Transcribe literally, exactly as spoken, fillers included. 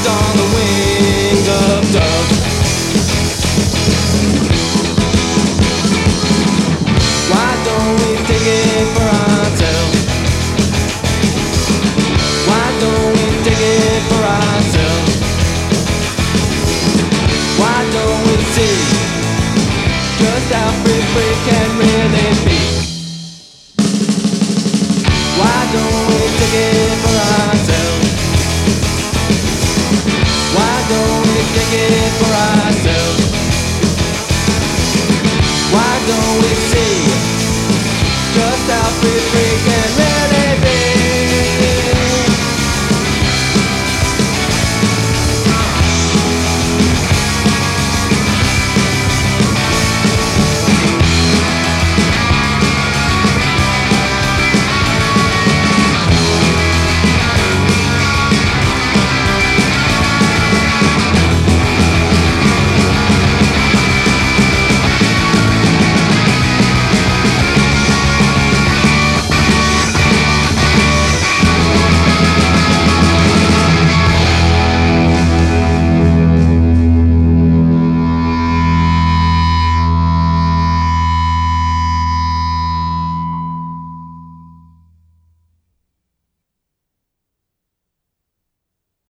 on the wings of dove. Why don't we take it for ourselves? Why don't we take it for ourselves? Why don't we see just how free free can really be? Why don't we take it for ourselves? Why don't we take it for ourselves? Why don't we see